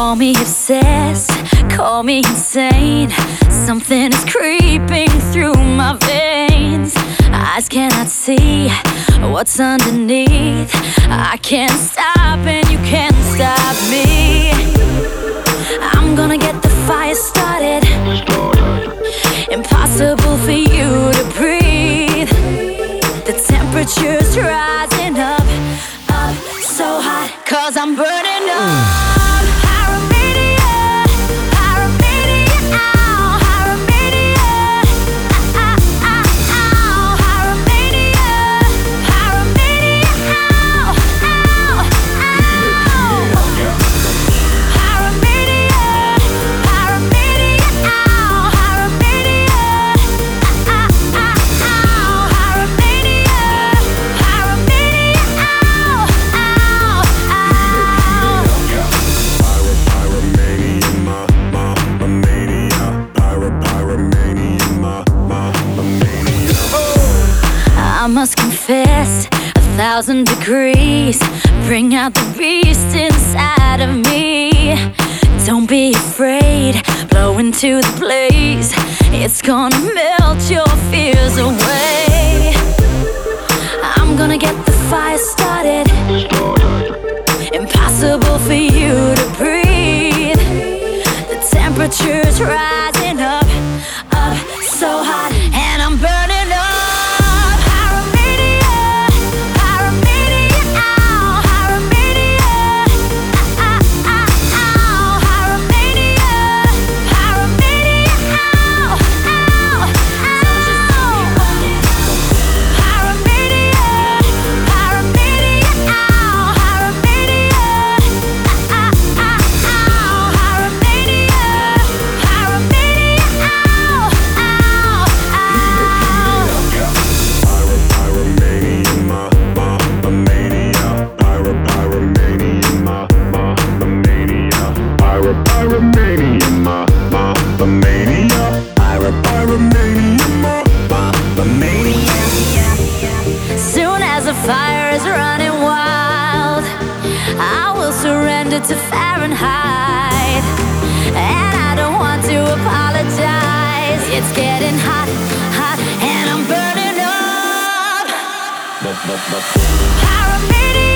Call me obsessed, call me insane. Something is creeping through my veins. Eyes cannot see what's underneath. I can't stop and you can't stop me. I'm gonna get the fire started. Impossible for you to breathe. The temperature's rising up, up so hot, 'cause I'm burning up. I must confess, 1,000 degrees bring out the beast inside of me. Don't be afraid, blow into the blaze. It's gonna melt your fears away. I'm gonna get the fire started. Impossible for you to breathe. The temperature's rising up, up so hot, and I'm burning up. Soon as the fire is running wild, I will surrender to Fahrenheit. And I don't want to apologize. It's getting hot, hot, and I'm burning up. Pyromania.